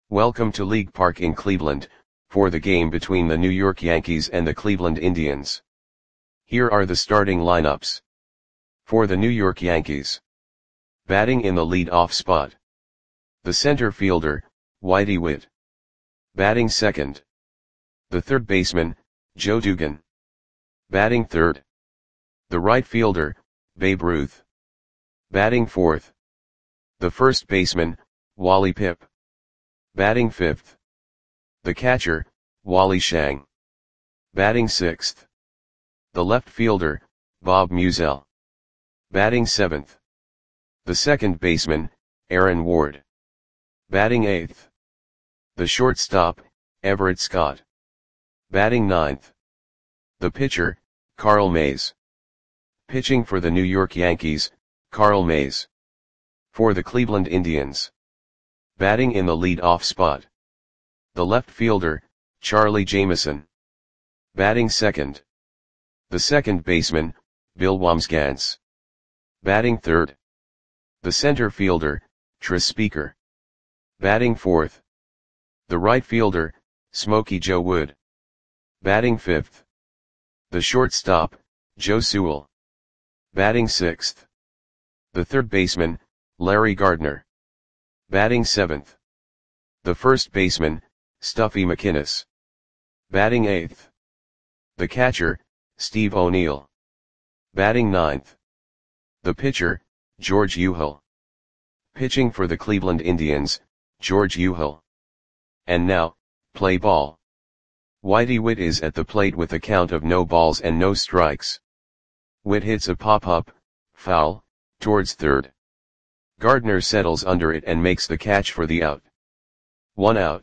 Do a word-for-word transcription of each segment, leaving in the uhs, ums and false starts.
Welcome to League Park in Cleveland, for the game between the New York Yankees and the Cleveland Indians. Here are the starting lineups. For the New York Yankees. Batting in the lead-off spot. The center fielder, Whitey Witt. Batting second. The third baseman, Joe Dugan. Batting third. The right fielder, Babe Ruth. Batting fourth. The first baseman, Wally Pipp. Batting fifth. The catcher, Wally Schang. Batting sixth. The left fielder, Bob Meusel. Batting seventh. The second baseman, Aaron Ward. Batting eighth. The shortstop, Everett Scott. Batting ninth. The pitcher, Carl Mays. Pitching for the New York Yankees, Carl Mays. For the Cleveland Indians. Batting in the lead-off spot. The left fielder, Charlie Jameson. Batting second. The second baseman, Bill Wambsgans. Batting third. The center fielder, Tris Speaker. Batting fourth. The right fielder, Smokey Joe Wood. Batting fifth. The shortstop, Joe Sewell. Batting sixth. The third baseman, Larry Gardner. Batting seventh. The first baseman, Stuffy McInnis. Batting eighth. The catcher, Steve O'Neill. Batting ninth. The pitcher, George Euchel. Pitching for the Cleveland Indians, George Euchel. And now, play ball. Whitey Witt is at the plate with a count of no balls and no strikes. Witt hits a pop-up, foul, towards third. Gardner settles under it and makes the catch for the out. One out.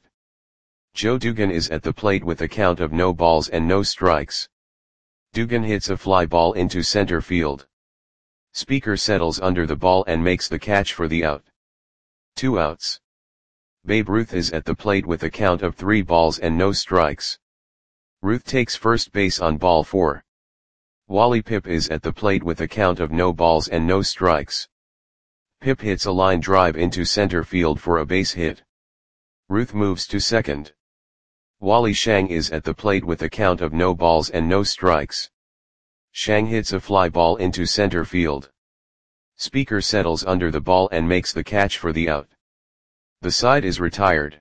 Joe Dugan is at the plate with a count of no balls and no strikes. Dugan hits a fly ball into center field. Speaker settles under the ball and makes the catch for the out. Two outs. Babe Ruth is at the plate with a count of three balls and no strikes. Ruth takes first base on ball four. Wally Pipp is at the plate with a count of no balls and no strikes. Pipp hits a line drive into center field for a base hit. Ruth moves to second. Wally Schang is at the plate with a count of no balls and no strikes. Schang hits a fly ball into center field. Speaker settles under the ball and makes the catch for the out. The side is retired.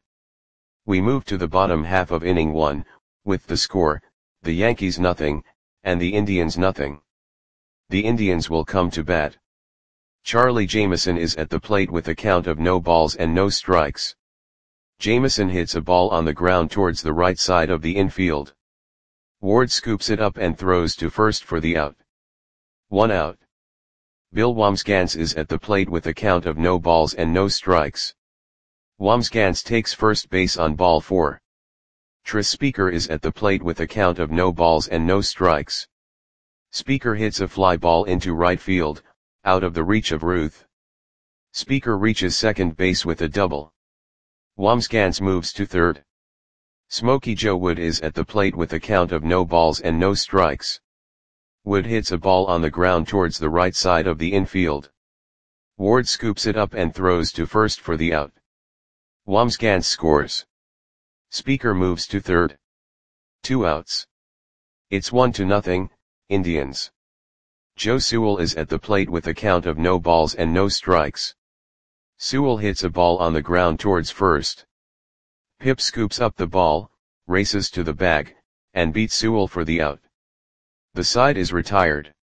We move to the bottom half of inning one, with the score, the Yankees nothing, and the Indians nothing. The Indians will come to bat. Charlie Jameson is at the plate with a count of no balls and no strikes. Jameson hits a ball on the ground towards the right side of the infield. Ward scoops it up and throws to first for the out. One out. Bill Wambsgans is at the plate with a count of no balls and no strikes. Wambsgans takes first base on ball four. Tris Speaker is at the plate with a count of no balls and no strikes. Speaker hits a fly ball into right field, out of the reach of Ruth. Speaker reaches second base with a double. Wambsgans moves to third. Smokey Joe Wood is at the plate with a count of no balls and no strikes. Wood hits a ball on the ground towards the right side of the infield. Ward scoops it up and throws to first for the out. Wambsgans scores. Speaker moves to third. Two outs. It's one to nothing, Indians. Joe Sewell is at the plate with a count of no balls and no strikes. Sewell hits a ball on the ground towards first. Pipp scoops up the ball, races to the bag, and beats Sewell for the out. The side is retired.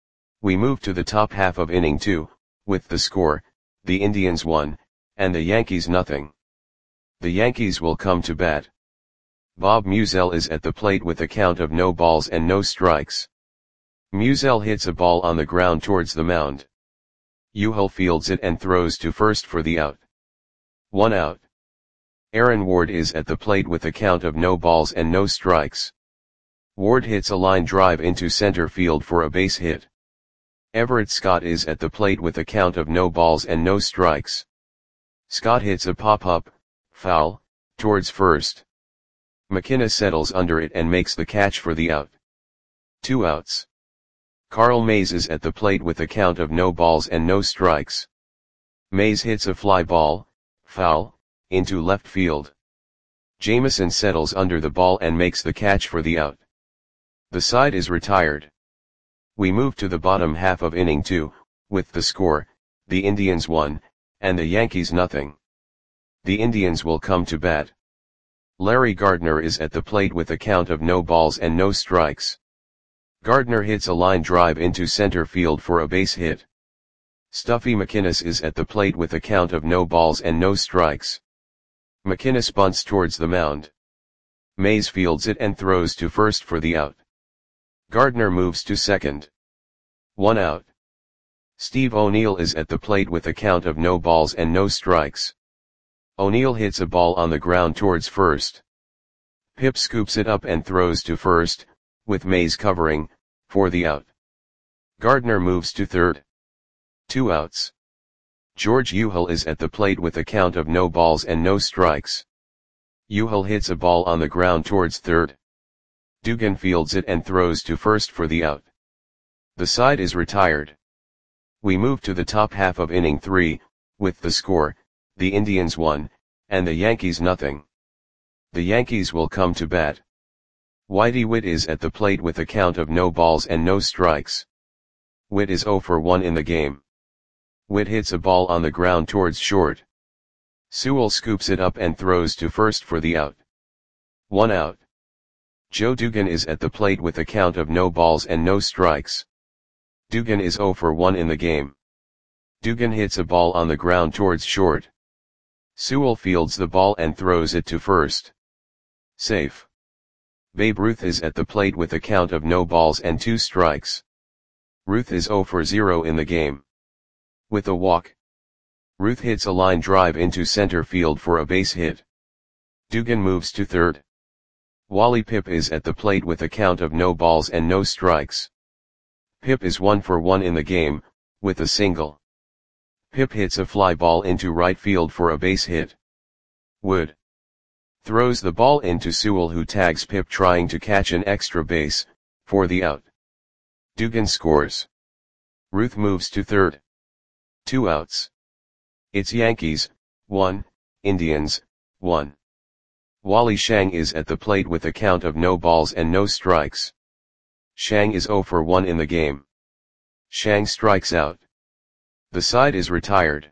We move to the top half of inning two, with the score, the Indians one, and the Yankees nothing. The Yankees will come to bat. Bob Meusel is at the plate with a count of no balls and no strikes. Meusel hits a ball on the ground towards the mound. Euchel fields it and throws to first for the out. One out. Aaron Ward is at the plate with a count of no balls and no strikes. Ward hits a line drive into center field for a base hit. Everett Scott is at the plate with a count of no balls and no strikes. Scott hits a pop-up, foul, towards first. McInnis settles under it and makes the catch for the out. Two outs. Carl Mays is at the plate with a count of no balls and no strikes. Mays hits a fly ball, foul, into left field. Jameson settles under the ball and makes the catch for the out. The side is retired. We move to the bottom half of inning two, with the score, the Indians one, and the Yankees nothing. The Indians will come to bat. Larry Gardner is at the plate with a count of no balls and no strikes. Gardner hits a line drive into center field for a base hit. Stuffy McInnis is at the plate with a count of no balls and no strikes. McInnis bunts towards the mound. Mays fields it and throws to first for the out. Gardner moves to second. One out. Steve O'Neill is at the plate with a count of no balls and no strikes. O'Neill hits a ball on the ground towards first. Pip scoops it up and throws to first, with Mays covering, for the out. Gardner moves to third. Two outs. George Uhill is at the plate with a count of no balls and no strikes. Uhill hits a ball on the ground towards third. Dugan fields it and throws to first for the out. The side is retired. We move to the top half of inning three, with the score, the Indians one, and the Yankees nothing. The Yankees will come to bat. Whitey Witt is at the plate with a count of no balls and no strikes. Witt is oh for one in the game. Witt hits a ball on the ground towards short. Sewell scoops it up and throws to first for the out. One out. Joe Dugan is at the plate with a count of no balls and no strikes. Dugan is oh for one in the game. Dugan hits a ball on the ground towards short. Sewell fields the ball and throws it to first. Safe. Babe Ruth is at the plate with a count of no balls and two strikes. Ruth is oh for zero in the game. With a walk. Ruth hits a line drive into center field for a base hit. Dugan moves to third. Wally Pipp is at the plate with a count of no balls and no strikes. Pipp is one for one in the game, with a single. Pipp hits a fly ball into right field for a base hit. Wood throws the ball into Sewell, who tags Pipp trying to catch an extra base, for the out. Dugan scores. Ruth moves to third. Two outs. It's Yankees, one, Indians, one. Wally Shang is at the plate with a count of no balls and no strikes. Shang is oh for one in the game. Shang strikes out. The side is retired.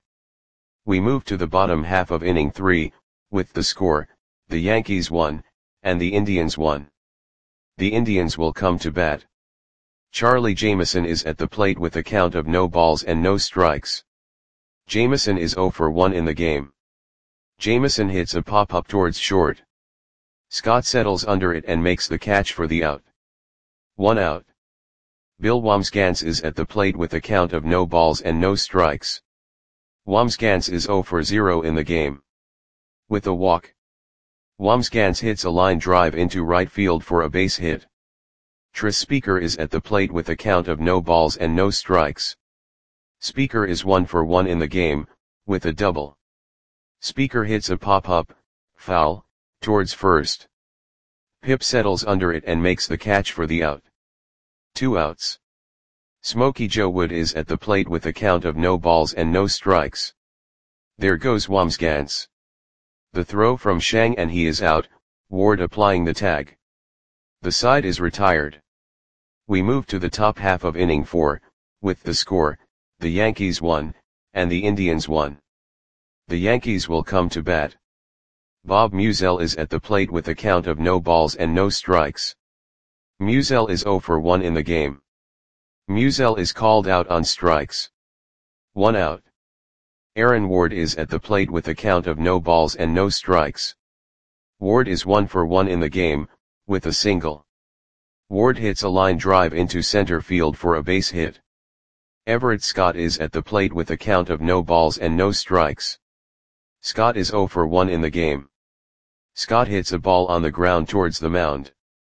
We move to the bottom half of inning three, with the score, the Yankees one, and the Indians one. The Indians will come to bat. Charlie Jameson is at the plate with a count of no balls and no strikes. Jameson is oh for one in the game. Jameson hits a pop-up towards short. Scott settles under it and makes the catch for the out. One out. Bill Wambsgans is at the plate with a count of no balls and no strikes. Wambsgans is oh for zero in the game. With a walk. Wambsgans hits a line drive into right field for a base hit. Tris Speaker is at the plate with a count of no balls and no strikes. Speaker is one for one in the game, with a double. Speaker hits a pop-up, foul, towards first. Pipp settles under it and makes the catch for the out. Two outs. Smokey Joe Wood is at the plate with a count of no balls and no strikes. There goes Wambsgans. The throw from Shang and he is out, Ward applying the tag. The side is retired. We move to the top half of inning four, with the score, the Yankees one, and the Indians one. The Yankees will come to bat. Bob Musial is at the plate with a count of no balls and no strikes. Musial is oh for one in the game. Musial is called out on strikes. One out. Aaron Ward is at the plate with a count of no balls and no strikes. Ward is one for one in the game, with a single. Ward hits a line drive into center field for a base hit. Everett Scott is at the plate with a count of no balls and no strikes. Scott is oh for one in the game. Scott hits a ball on the ground towards the mound.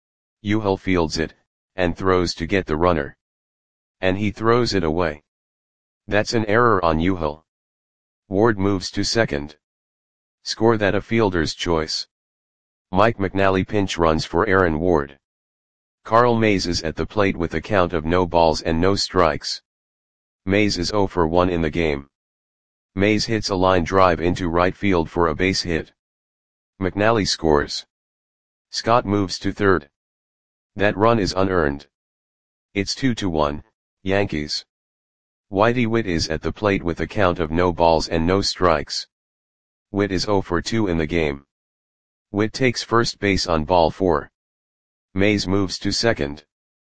Uhill fields it, and throws to get the runner. And he throws it away. That's an error on Uhill. Ward moves to second. Score that a fielder's choice. Mike McNally pinch runs for Aaron Ward. Carl Mays is at the plate with a count of no balls and no strikes. Mays is oh for one in the game. Mays hits a line drive into right field for a base hit. McNally scores. Scott moves to third. That run is unearned. It's two to one, Yankees. Whitey Witt is at the plate with a count of no balls and no strikes. Witt is oh for two in the game. Witt takes first base on ball four. Mays moves to second.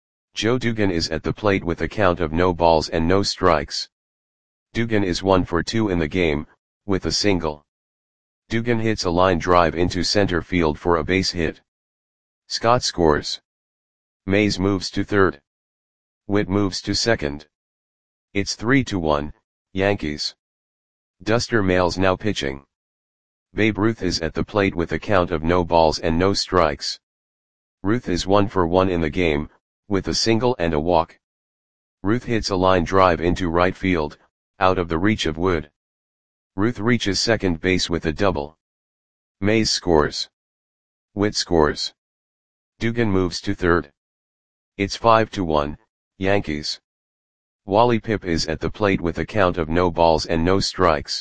Joe Dugan is at the plate with a count of no balls and no strikes. Dugan is one for two in the game, with a single. Dugan hits a line drive into center field for a base hit. Scott scores. Mays moves to third. Witt moves to second. It's three to one, Yankees. Duster Mayles now pitching. Babe Ruth is at the plate with a count of no balls and no strikes. Ruth is one for one in the game, with a single and a walk. Ruth hits a line drive into right field, out of the reach of Wood. Ruth reaches second base with a double. Mays scores. Witt scores. Dugan moves to third. It's five to one, Yankees. Wally Pipp is at the plate with a count of no balls and no strikes.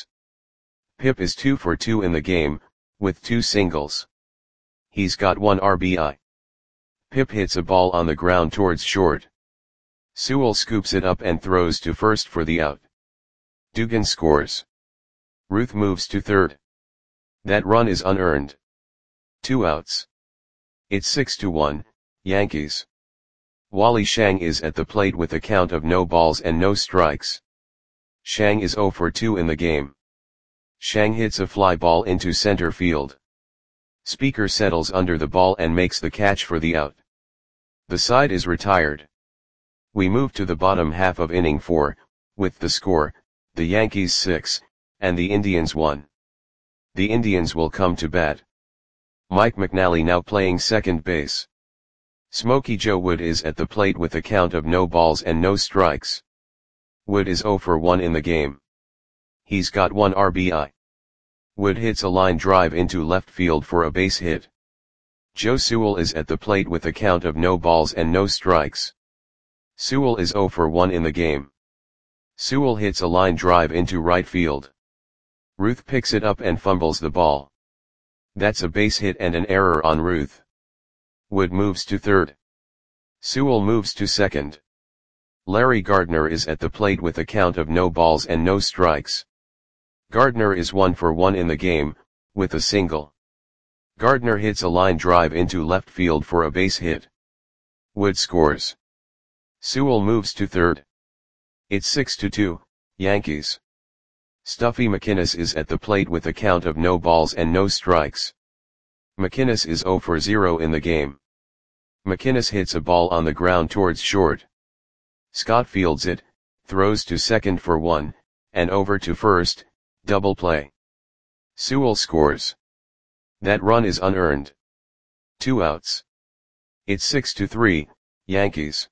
Pipp is two for two in the game, with two singles. He's got one R B I. Pipp hits a ball on the ground towards short. Sewell scoops it up and throws to first for the out. Dugan scores. Ruth moves to third. That run is unearned. Two outs. It's six to one, Yankees. Wally Shang is at the plate with a count of no balls and no strikes. Shang is oh for two in the game. Shang hits a fly ball into center field. Speaker settles under the ball and makes the catch for the out. The side is retired. We move to the bottom half of inning four, with the score, the Yankees six, and the Indians one. The Indians will come to bat. Mike McNally now playing second base. Smokey Joe Wood is at the plate with a count of no balls and no strikes. Wood is oh for one in the game. He's got one R B I. Wood hits a line drive into left field for a base hit. Joe Sewell is at the plate with a count of no balls and no strikes. Sewell is oh for one in the game. Sewell hits a line drive into right field. Ruth picks it up and fumbles the ball. That's a base hit and an error on Ruth. Wood moves to third. Sewell moves to second. Larry Gardner is at the plate with a count of no balls and no strikes. Gardner is one for one in the game, with a single. Gardner hits a line drive into left field for a base hit. Wood scores. Sewell moves to third. It's six to two, Yankees. Stuffy McInnes is at the plate with a count of no balls and no strikes. McInnes is oh for zero in the game. McInnes hits a ball on the ground towards short. Scott fields it, throws to second for one, and over to first, double play. Sewell scores. That run is unearned. Two outs. It's six to three, Yankees.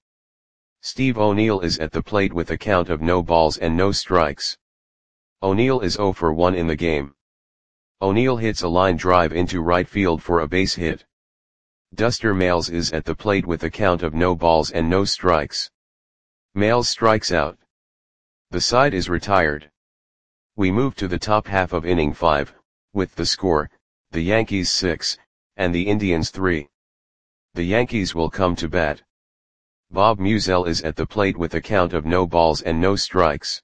Steve O'Neill is at the plate with a count of no balls and no strikes. O'Neill is oh for one in the game. O'Neill hits a line drive into right field for a base hit. Duster Mayles is at the plate with a count of no balls and no strikes. Mayles strikes out. The side is retired. We move to the top half of inning five, with the score, the Yankees six, and the Indians three. The Yankees will come to bat. Bob Musial is at the plate with a count of no balls and no strikes.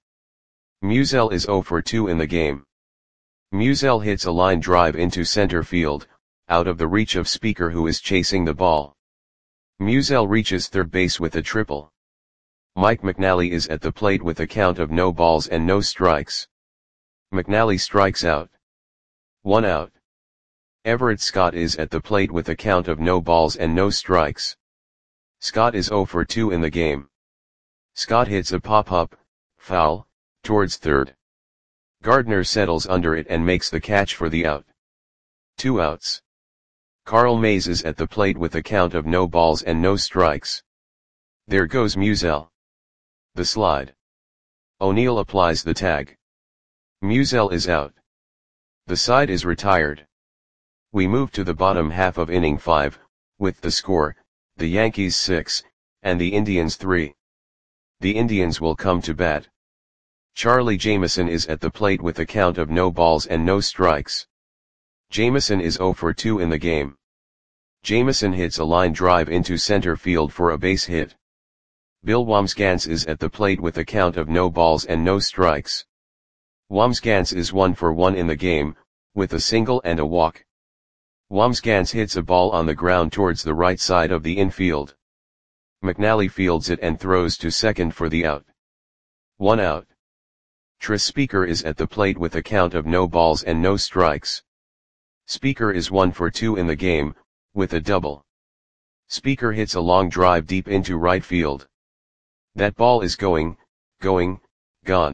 Musial is oh for two in the game. Musial hits a line drive into center field, out of the reach of Speaker who is chasing the ball. Musial reaches third base with a triple. Mike McNally is at the plate with a count of no balls and no strikes. McNally strikes out. One out. Everett Scott is at the plate with a count of no balls and no strikes. Scott is oh for two in the game. Scott hits a pop-up, foul, towards third. Gardner settles under it and makes the catch for the out. Two outs. Carl Mays is at the plate with a count of no balls and no strikes. There goes Musial. The slide. O'Neill applies the tag. Musial is out. The side is retired. We move to the bottom half of inning five, with the score, the Yankees six, and the Indians three. The Indians will come to bat. Charlie Jamieson is at the plate with a count of no balls and no strikes. Jamieson is zero for two in the game. Jamieson hits a line drive into center field for a base hit. Bill Wambsgans is at the plate with a count of no balls and no strikes. Wambsgans is one for one in the game, with a single and a walk. Wambsgans hits a ball on the ground towards the right side of the infield. McNally fields it and throws to second for the out. One out. Tris Speaker is at the plate with a count of no balls and no strikes. Speaker is one for two in the game, with a double. Speaker hits a long drive deep into right field. That ball is going, going, gone.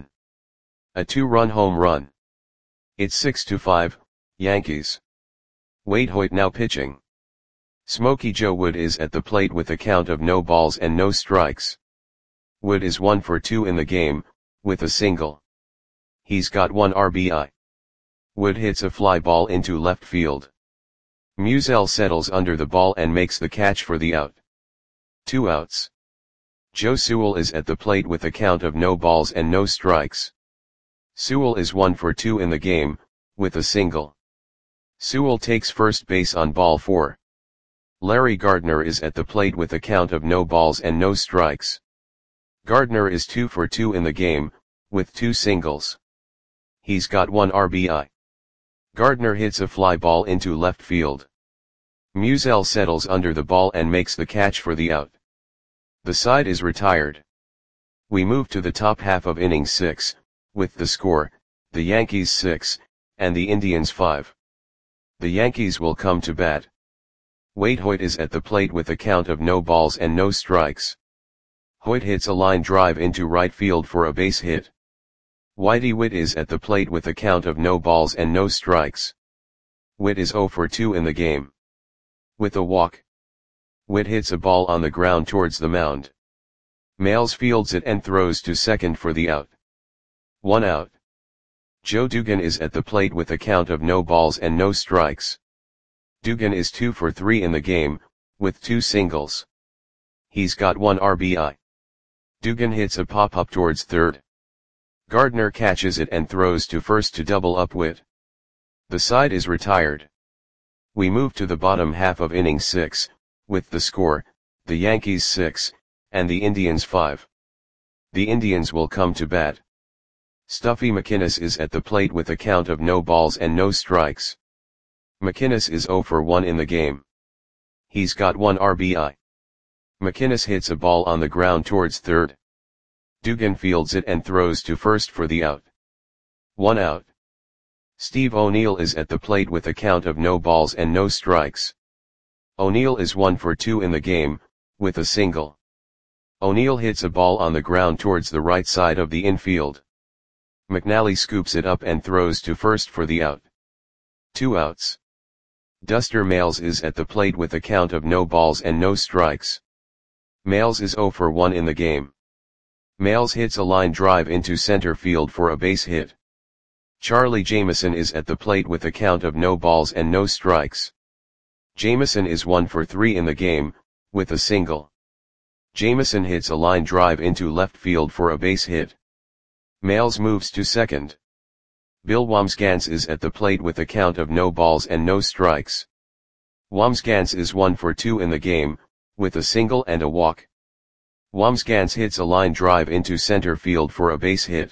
A two-run home run. It's six to five, Yankees. Wade Hoyt now pitching. Smokey Joe Wood is at the plate with a count of no balls and no strikes. Wood is one for two in the game, with a single. He's got one R B I. Wood hits a fly ball into left field. Musial settles under the ball and makes the catch for the out. Two outs. Joe Sewell is at the plate with a count of no balls and no strikes. Sewell is one for two in the game, with a single. Sewell takes first base on ball four. Larry Gardner is at the plate with a count of no balls and no strikes. Gardner is two for two in the game, with two singles. He's got one R B I. Gardner hits a fly ball into left field. Musial settles under the ball and makes the catch for the out. The side is retired. We move to the top half of inning six, with the score, the Yankees six, and the Indians five. The Yankees will come to bat. Wade Hoyt is at the plate with a count of no balls and no strikes. Hoyt hits a line drive into right field for a base hit. Whitey Witt is at the plate with a count of no balls and no strikes. Witt is zero for two in the game. With a walk. Witt hits a ball on the ground towards the mound. Males fields it and throws to second for the out. One out. Joe Dugan is at the plate with a count of no balls and no strikes. Dugan is two for three in the game, with two singles. He's got one R B I. Dugan hits a pop-up towards third. Gardner catches it and throws to first to double up Witt. The side is retired. We move to the bottom half of inning six, with the score, the Yankees six, and the Indians five. The Indians will come to bat. Stuffy McInnis is at the plate with a count of no balls and no strikes. McInnis is zero for one in the game. He's got one R B I. McInnis hits a ball on the ground towards third. Dugan fields it and throws to first for the out. One out. Steve O'Neill is at the plate with a count of no balls and no strikes. O'Neill is one for two in the game, with a single. O'Neill hits a ball on the ground towards the right side of the infield. McNally scoops it up and throws to first for the out. Two outs. Duster Males is at the plate with a count of no balls and no strikes. Males is zero for one in the game. Males hits a line drive into center field for a base hit. Charlie Jamieson is at the plate with a count of no balls and no strikes. Jamieson is one for three in the game, with a single. Jamieson hits a line drive into left field for a base hit. Males moves to second. Bill Wambsgans is at the plate with a count of no balls and no strikes. Wambsgans is one for two in the game, with a single and a walk. Wambsgans hits a line drive into center field for a base hit.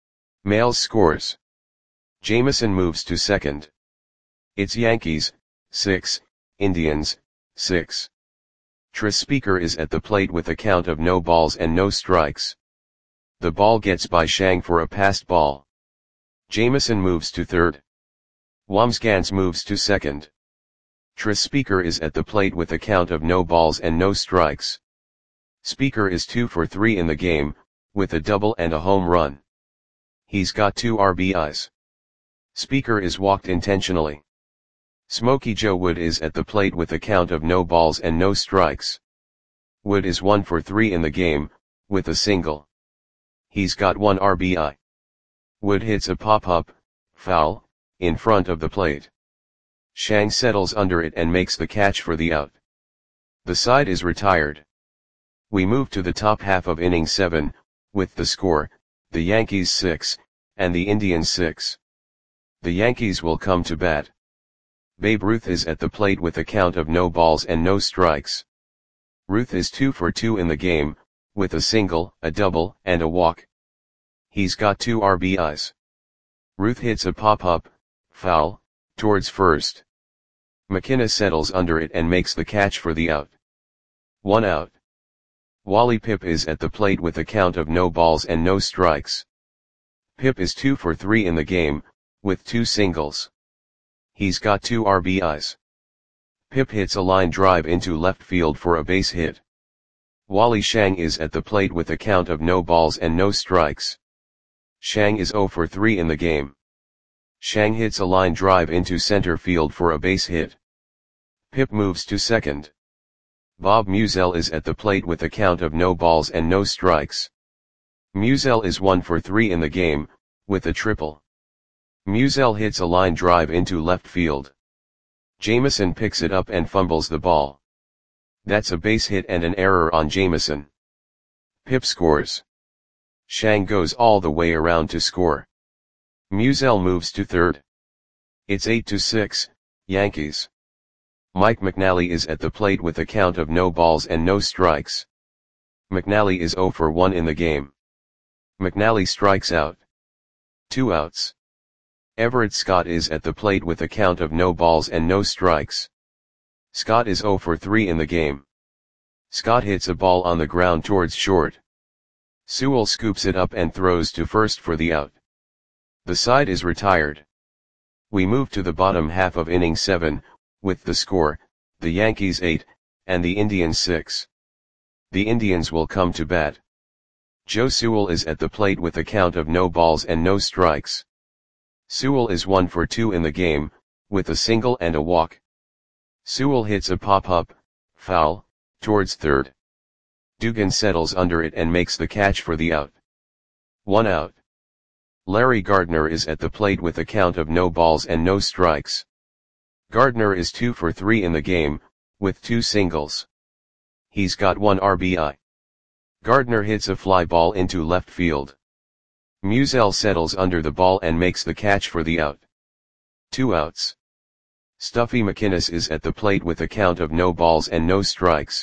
Males scores. Jamieson moves to second. It's Yankees, six, Indians, six. Tris Speaker is at the plate with a count of no balls and no strikes. The ball gets by Shang for a passed ball. Jamieson moves to third. Wambsgans moves to second. Tris Speaker is at the plate with a count of no balls and no strikes. Speaker is two for three in the game, with a double and a home run. He's got two R B Is. Speaker is walked intentionally. Smokey Joe Wood is at the plate with a count of no balls and no strikes. Wood is one for three in the game, with a single. He's got one R B I. Wood hits a pop-up, foul, in front of the plate. Shang settles under it and makes the catch for the out. The side is retired. We move to the top half of inning seven, with the score, the Yankees six, and the Indians six. The Yankees will come to bat. Babe Ruth is at the plate with a count of no balls and no strikes. Ruth is two for two in the game, with a single, a double, and a walk. He's got two R B Is. Ruth hits a pop-up, foul, towards first. McKinnis settles under it and makes the catch for the out. One out. Wally Pipp is at the plate with a count of no balls and no strikes. Pipp is two for three in the game, with two singles. He's got two R B Is. Pipp hits a line drive into left field for a base hit. Wally Shang is at the plate with a count of no balls and no strikes. Shang is zero for three in the game. Shang hits a line drive into center field for a base hit. Pipp moves to second. Bob Musial is at the plate with a count of no balls and no strikes. Musial is one for three in the game, with a triple. Musial hits a line drive into left field. Jameson picks it up and fumbles the ball. That's a base hit and an error on Jameson. Pipp scores. Shang goes all the way around to score. Musial moves to third. It's eight to six, Yankees. Mike McNally is at the plate with a count of no balls and no strikes. McNally is zero for one in the game. McNally strikes out. Two outs. Everett Scott is at the plate with a count of no balls and no strikes. Scott is zero for three in the game. Scott hits a ball on the ground towards short. Sewell scoops it up and throws to first for the out. The side is retired. We move to the bottom half of inning seven, with the score, the Yankees eight, and the Indians six. The Indians will come to bat. Joe Sewell is at the plate with a count of no balls and no strikes. Sewell is one for two in the game, with a single and a walk. Sewell hits a pop-up, foul, towards third. Dugan settles under it and makes the catch for the out. One out. Larry Gardner is at the plate with a count of no balls and no strikes. Gardner is two for three in the game, with two singles. He's got one R B I. Gardner hits a fly ball into left field. Musial settles under the ball and makes the catch for the out. Two outs. Stuffy McInnis is at the plate with a count of no balls and no strikes.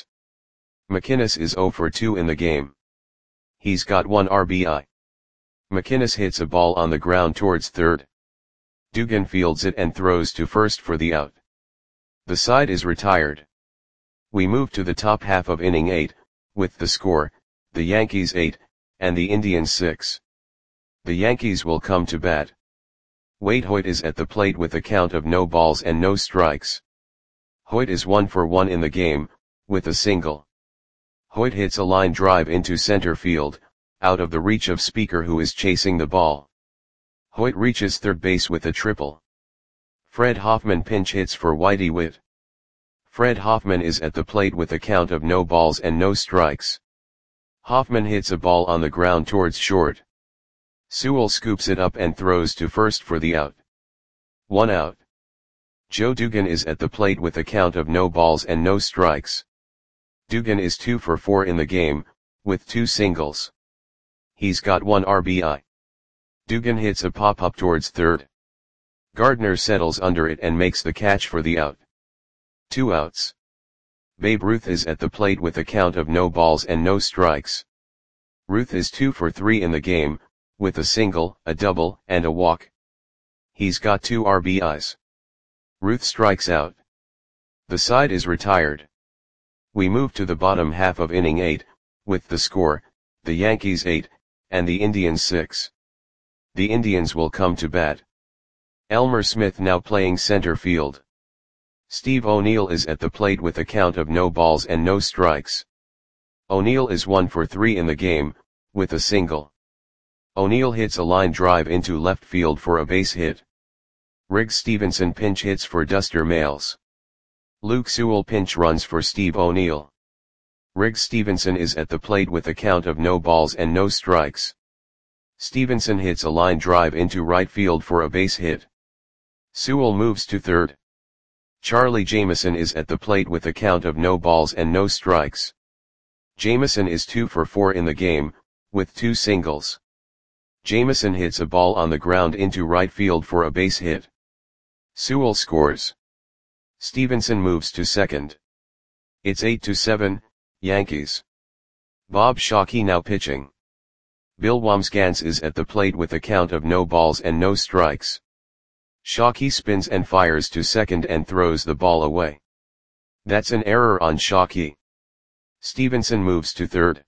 McInnis is zero for two in the game. He's got one R B I. McInnis hits a ball on the ground towards third. Dugan fields it and throws to first for the out. The side is retired. We move to the top half of inning eight, with the score, the Yankees eight, and the Indians six. The Yankees will come to bat. Wade Hoyt is at the plate with a count of no balls and no strikes. Hoyt is one for one in the game, with a single. Hoyt hits a line drive into center field, out of the reach of Speaker who is chasing the ball. Hoyt reaches third base with a triple. Fred Hoffman pinch hits for Whitey Witt. Fred Hoffman is at the plate with a count of no balls and no strikes. Hoffman hits a ball on the ground towards short. Sewell scoops it up and throws to first for the out. One out. Joe Dugan is at the plate with a count of no balls and no strikes. Dugan is two for four in the game, with two singles. He's got one R B I. Dugan hits a pop-up towards third. Gardner settles under it and makes the catch for the out. Two outs. Babe Ruth is at the plate with a count of no balls and no strikes. Ruth is two for three in the game, with a single, a double, and a walk. He's got two R B Is. Ruth strikes out. The side is retired. We move to the bottom half of inning eight, with the score, the Yankees eight, and the Indians six. The Indians will come to bat. Elmer Smith now playing center field. Steve O'Neill is at the plate with a count of no balls and no strikes. O'Neill is one for three in the game, with a single. O'Neill hits a line drive into left field for a base hit. Riggs Stevenson pinch hits for Duster Males. Luke Sewell pinch runs for Steve O'Neill. Riggs Stevenson is at the plate with a count of no balls and no strikes. Stevenson hits a line drive into right field for a base hit. Sewell moves to third. Charlie Jameson is at the plate with a count of no balls and no strikes. Jameson is two for four in the game, with two singles. Jamison hits a ball on the ground into right field for a base hit. Sewell scores. Stevenson moves to second. It's eight to seven, Yankees. Bob Shockey now pitching. Bill Wambsgans is at the plate with a count of no balls and no strikes. Shockey spins and fires to second and throws the ball away. That's an error on Shockey. Stevenson moves to third.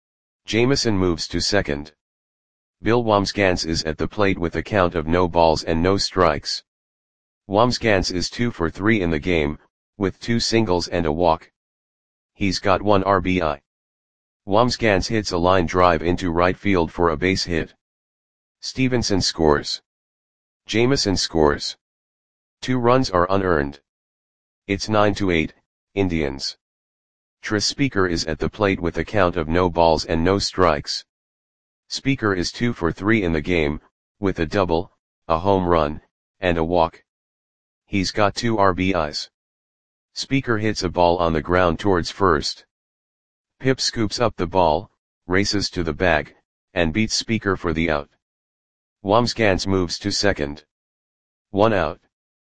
Jamison moves to second. Bill Wambsgans is at the plate with a count of no balls and no strikes. Wambsgans is two for three in the game, with two singles and a walk. He's got one R B I. Wambsgans hits a line drive into right field for a base hit. Stevenson scores. Jamison scores. Two runs are unearned. It's nine to eight, Indians. Tris Speaker is at the plate with a count of no balls and no strikes. Speaker is two for three in the game, with a double, a home run, and a walk. He's got two R B Is. Speaker hits a ball on the ground towards first. Pip scoops up the ball, races to the bag, and beats Speaker for the out. Wambsgans moves to second. One out.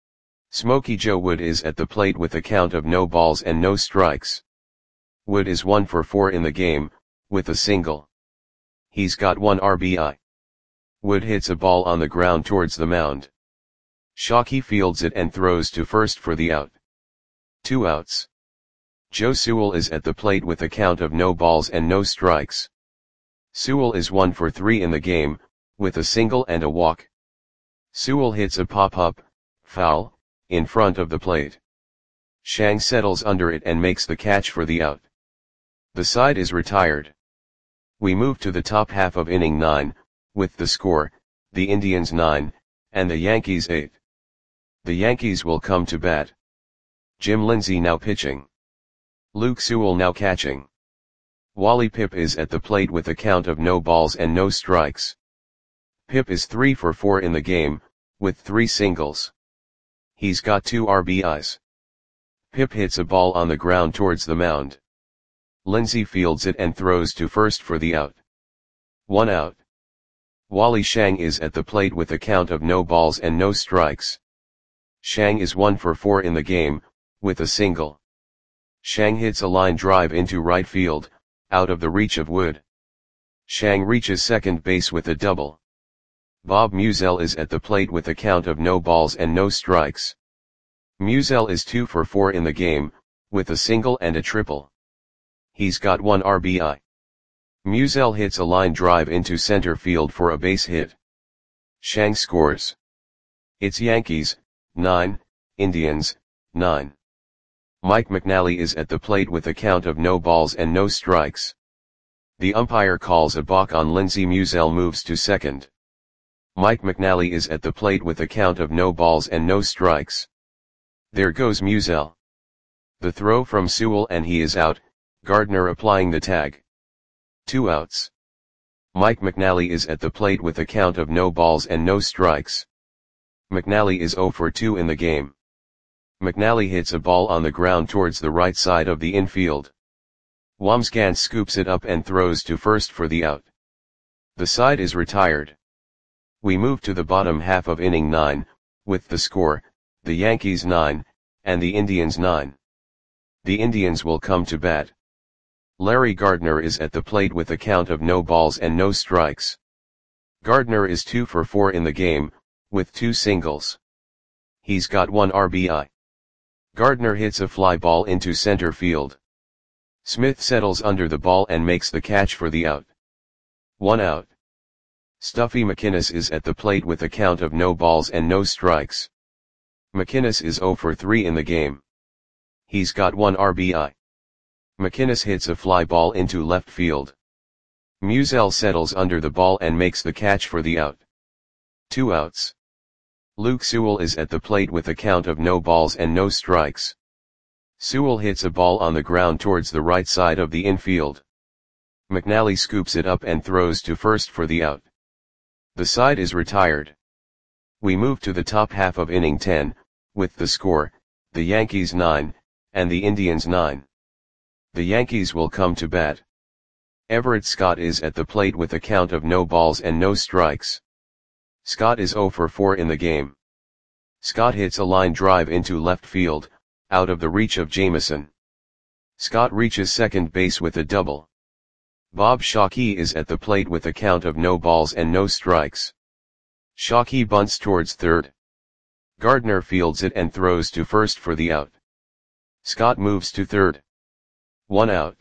Smokey Joe Wood is at the plate with a count of no balls and no strikes. Wood is one for four in the game, with a single. He's got one R B I. Wood hits a ball on the ground towards the mound. Shockey fields it and throws to first for the out. Two outs. Joe Sewell is at the plate with a count of no balls and no strikes. Sewell is one for three in the game, with a single and a walk. Sewell hits a pop-up, foul, in front of the plate. Shang settles under it and makes the catch for the out. The side is retired. We move to the top half of inning nine, with the score, the Indians nine, and the Yankees eight. The Yankees will come to bat. Jim Lindsey now pitching. Luke Sewell now catching. Wally Pipp is at the plate with a count of no balls and no strikes. Pipp is three for four in the game, with three singles. He's got two R B Is. Pipp hits a ball on the ground towards the mound. Lindsey fields it and throws to first for the out. One out. Wally Shang is at the plate with a count of no balls and no strikes. Shang is one for four in the game, with a single. Shang hits a line drive into right field, out of the reach of Wood. Shang reaches second base with a double. Bob Musial is at the plate with a count of no balls and no strikes. Musial is two for four in the game, with a single and a triple. He's got one R B I. Musial hits a line drive into center field for a base hit. Shang scores. It's Yankees, nine, Indians, nine. Mike McNally is at the plate with a count of no balls and no strikes. The umpire calls a balk on Lindsey. Musial moves to second. Mike McNally is at the plate with a count of no balls and no strikes. There goes Musial. The throw from Sewell and he is out, Gardner applying the tag. Two outs. Mike McNally is at the plate with a count of no balls and no strikes. McNally is zero for two in the game. McNally hits a ball on the ground towards the right side of the infield. Wambsgans scoops it up and throws to first for the out. The side is retired. We move to the bottom half of inning nine, with the score, the Yankees nine, and the Indians nine. The Indians will come to bat. Larry Gardner is at the plate with a count of no balls and no strikes. Gardner is two for four in the game, with two singles. He's got one R B I. Gardner hits a fly ball into center field. Smith settles under the ball and makes the catch for the out. One out. Stuffy McInnes is at the plate with a count of no balls and no strikes. McInnes is zero for three in the game. He's got one R B I. McInnes hits a fly ball into left field. Musial settles under the ball and makes the catch for the out. Two outs. Luke Sewell is at the plate with a count of no balls and no strikes. Sewell hits a ball on the ground towards the right side of the infield. McNally scoops it up and throws to first for the out. The side is retired. We move to the top half of inning ten, with the score, the Yankees nine, and the Indians nine. The Yankees will come to bat. Everett Scott is at the plate with a count of no balls and no strikes. Scott is zero for four in the game. Scott hits a line drive into left field, out of the reach of Jameson. Scott reaches second base with a double. Bob Shockey is at the plate with a count of no balls and no strikes. Shockey bunts towards third. Gardner fields it and throws to first for the out. Scott moves to third. One out.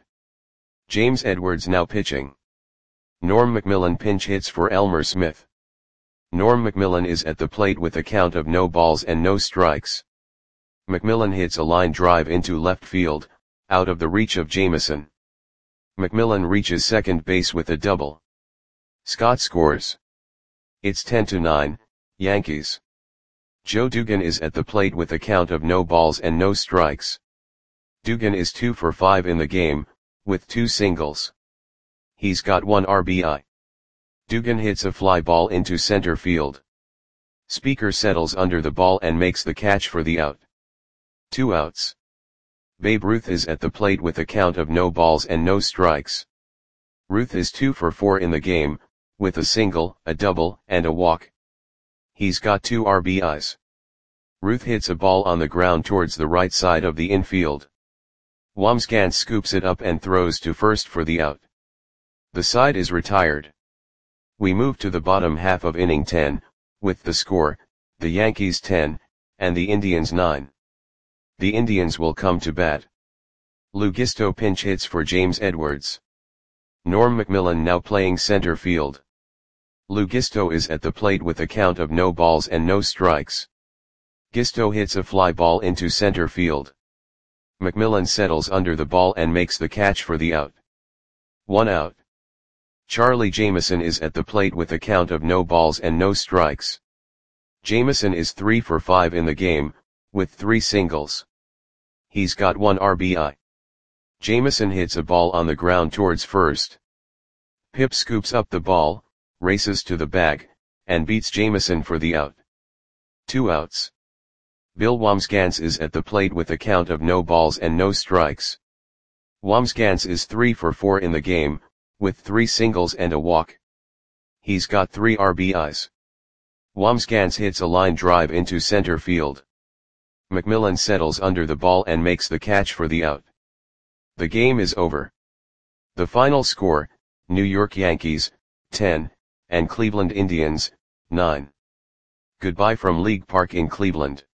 James Edwards now pitching. Norm Macmillan pinch hits for Elmer Smith. Norm Macmillan is at the plate with a count of no balls and no strikes. Macmillan hits a line drive into left field, out of the reach of Jameson. Macmillan reaches second base with a double. Scott scores. It's ten to nine, Yankees. Joe Dugan is at the plate with a count of no balls and no strikes. Dugan is two for five in the game, with two singles. He's got one R B I. Dugan hits a fly ball into center field. Speaker settles under the ball and makes the catch for the out. Two outs. Babe Ruth is at the plate with a count of no balls and no strikes. Ruth is two for four in the game, with a single, a double, and a walk. He's got two R B Is. Ruth hits a ball on the ground towards the right side of the infield. Wamsgans scoops it up and throws to first for the out. The side is retired. We move to the bottom half of inning ten, with the score, the Yankees ten, and the Indians nine. The Indians will come to bat. Lou Gisto pinch hits for James Edwards. Norm Macmillan now playing center field. Lou Gisto is at the plate with a count of no balls and no strikes. Gisto hits a fly ball into center field. Macmillan settles under the ball and makes the catch for the out. One out. Charlie Jameson is at the plate with a count of no balls and no strikes. Jameson is three for five in the game, with three singles. He's got one R B I. Jameson hits a ball on the ground towards first. Pip scoops up the ball, races to the bag, and beats Jameson for the out. Two outs. Bill Wamsgans is at the plate with a count of no balls and no strikes. Wamsgans is three for four in the game, with three singles and a walk. He's got three R B Is. Wamsgans hits a line drive into center field. Macmillan settles under the ball and makes the catch for the out. The game is over. The final score, New York Yankees, ten, and Cleveland Indians, nine. Goodbye from League Park in Cleveland.